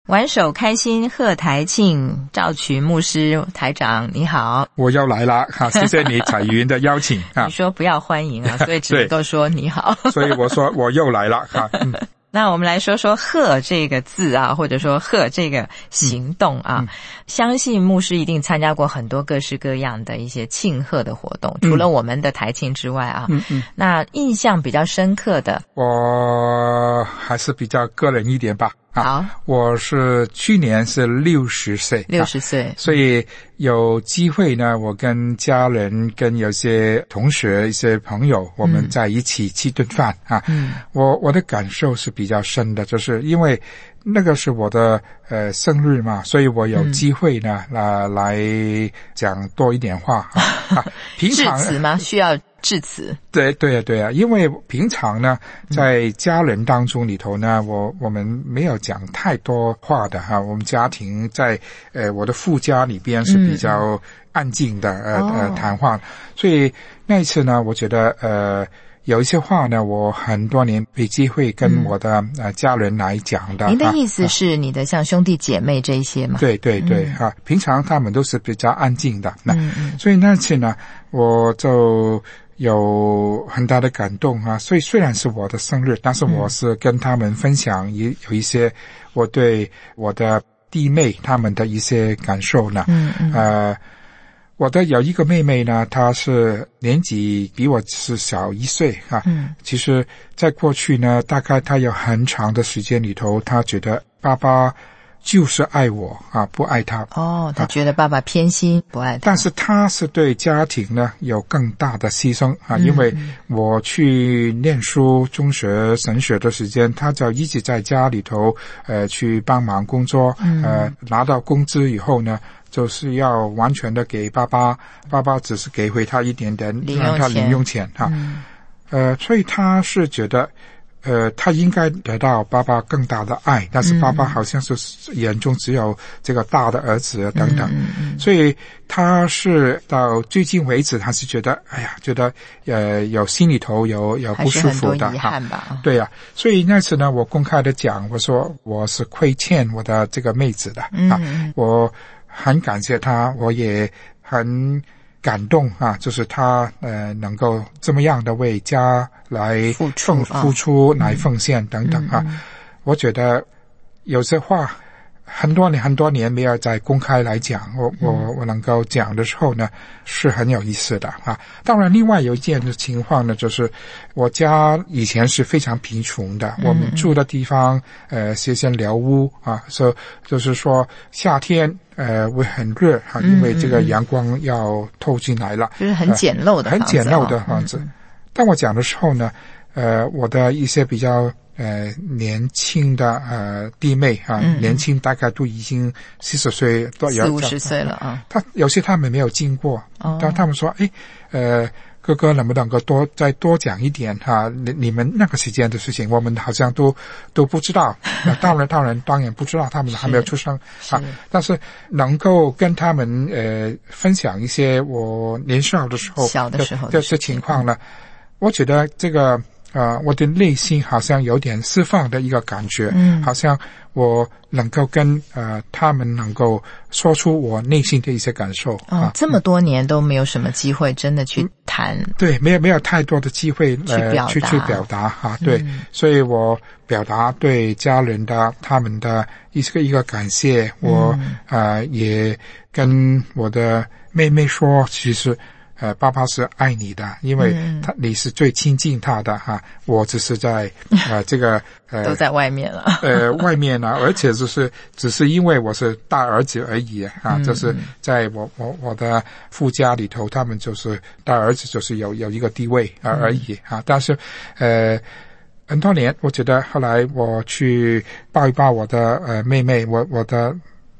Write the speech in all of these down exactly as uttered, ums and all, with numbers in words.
玩手开心贺台庆，赵群牧师台长你好。 我又来了哈，谢谢你彩云的邀请啊。 你说不要欢迎啊，所以只能够说你好。 所以我说我又来了哈。嗯那我们来说说贺这个字啊，或者说贺这个行动啊、嗯、相信牧师一定参加过很多各式各样的一些庆贺的活动、嗯、除了我们的台庆之外啊，嗯嗯，那印象比较深刻的， 我还是比较个人一点吧。 好， 我是去年是六十岁， 六十岁、啊， 所以有机会呢，我跟家人、跟有些同学、一些朋友，我们在一起吃顿饭、嗯、啊。嗯，我我的感受是比较深的，就是因为那个是我的呃生日嘛，所以我有机会呢，嗯、呃来讲多一点话啊。啊平常致辞吗？需要致辞？ 对对啊对啊，因为平常呢，在家人当中里头呢，我我们没有讲太多话的哈。我们家庭在呃我的父家里边是比较安静的、嗯、呃呃谈话，所以那一次呢，我觉得呃。有一些话呢，我很多年没机会跟我的、嗯、呃家人来讲的。 您的意思是你的像兄弟姐妹这一些吗？ 对对对，哈、嗯啊，平常他们都是比较安静的。那、嗯、所以那次呢，我就有很大的感动啊。所以虽然是我的生日，但是我是跟他们分享一有一些我对我的弟妹他们的一些感受呢。嗯嗯。呃。我的有一个妹妹呢，她是年纪比我是小一岁啊。嗯，其实在过去呢，大概她有很长的时间里头，她觉得爸爸就是爱我啊，不爱她。 哦，她觉得爸爸偏心，不爱她。 但是她是对家庭呢有更大的牺牲啊，因为我去念书、中学、神学的时间，她就一直在家里头呃去帮忙工作，呃拿到工资以后呢。就是要完全的给爸爸，爸爸只是给回他一点点让他零用钱哈、嗯，呃，所以他是觉得，呃，他应该得到爸爸更大的爱，但是爸爸好像是眼中只有这个大的儿子等等，嗯嗯、所以他是到最近为止，他是觉得，哎呀，觉得呃有心里头有有不舒服的还是很多遗憾吧、啊， 对呀、啊，所以那次呢，我公开的讲，我说我是亏欠我的这个妹子的、嗯、啊，我。很感谢他，我也很感动啊！就是他呃能够这么样的为家来付出、 付出、来奉献等等啊！ 嗯、 我觉得有些话很多年很多年没有再公开来讲，我我我能够讲的时候呢，是很有意思的啊。当然，另外有一件的情况呢，就是我家以前是非常贫穷的，我们住的地方呃是间寮屋啊，所以就是说夏天。呃，会很热哈，因为这个阳光要透进来了， 嗯、就是很简陋的房子、 呃，很简陋的房子。嗯、当我讲的时候呢，呃，我的一些比较呃年轻的呃弟妹啊，嗯、年轻大概都已经四十岁多， 四五十岁了啊。 他有些他们没有经过， 哦、 但他们说，哎，呃。哥哥能不能够多再多讲一点哈？你你们那个时间的事情，我们好像都都不知道。当然，当然，当然不知道，他们还没有出生啊。但是能够跟他们呃分享一些我年少的时候小的时候的这情况呢，我觉得这个呃我的内心好像有点释放的一个感觉，嗯，好像我能够跟呃他们能够说出我内心的一些感受。 哦，啊、这么多年都没有什么机会真的去谈，嗯、 对，没有没有太多的机会呃去去表达哈、啊，对，嗯、所以我表达对家人的他们的一个一个感谢，我呃也跟我的妹妹说，其实。呃，爸爸是爱你的，因为他、嗯、你是最亲近他的哈、啊，我只是在呃这个呃都在外面了， 呃外面呢，而且就是只是因为我是大儿子而已啊，嗯、就是在我我我的父家里头，他们就是大儿子，就是有有一个地位而而已啊，但是呃。很多年，我觉得后来我去抱一抱我的呃妹妹，我我的。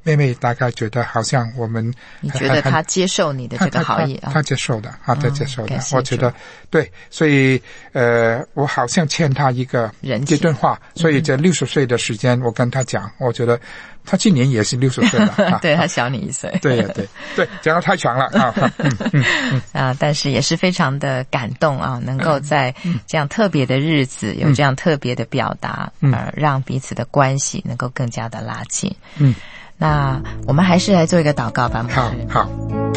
妹妹大概觉得好像我们， 你觉得她接受你的这个好意啊？ 她接受的，她接受的， 嗯、 我觉得对，所以呃，我好像欠她一个这段话，所以这六十岁的时间，我跟她讲，我觉得她今年也是六十岁了，啊、 对，她小你一岁， 对对对，讲得太长了啊，嗯嗯嗯啊，但是也是非常的感动啊，能够在这样特别的日子、嗯、有这样特别的表达，嗯、呃，让彼此的关系能够更加的拉近， 嗯。 那我们还是来做一个祷告吧，牧师。 好，好。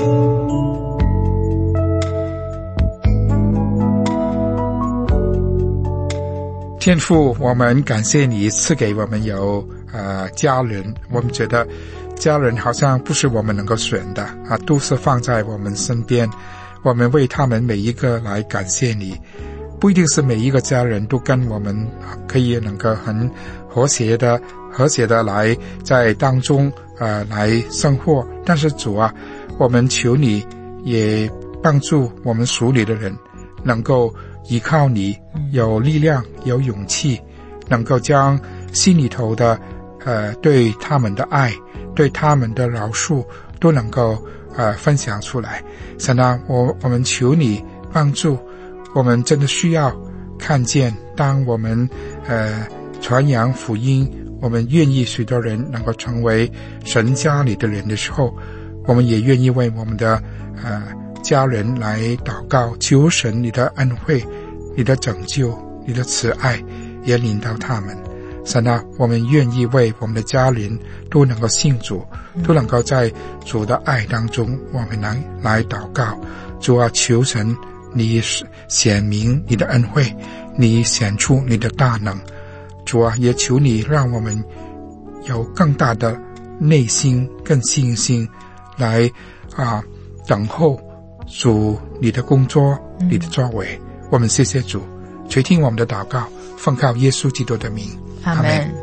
天父，我们感谢你赐给我们有呃家人，我们觉得家人好像不是我们能够选的啊，都是放在我们身边，我们为他们每一个来感谢你。不一定是每一个家人都跟我们可以能够很和谐的和谐的来在当中呃来生活，但是主啊，我们求你也帮助我们属你的人能够依靠你，有力量有勇气，能够将心里头的呃对他们的爱，对他们的饶恕都能够呃分享出来。神啊，我我们求你帮助，我们真的需要看见，当我们呃传扬福音，我们愿意许多人能够成为神家里的人的时候，我们也愿意为我们的呃家人来祷告，求神你的恩惠，你的拯救，你的慈爱也领到他们。神啊，我们愿意为我们的家人都能够信主，都能够在主的爱当中，我们来来祷告。主啊，求神你显明你的恩惠，你显出你的大能。主啊，也求你让我们有更大的内心更信心来啊等候主你的工作，你的作为。我们谢谢主，垂听我们的祷告，奉靠耶稣基督的名， 阿们。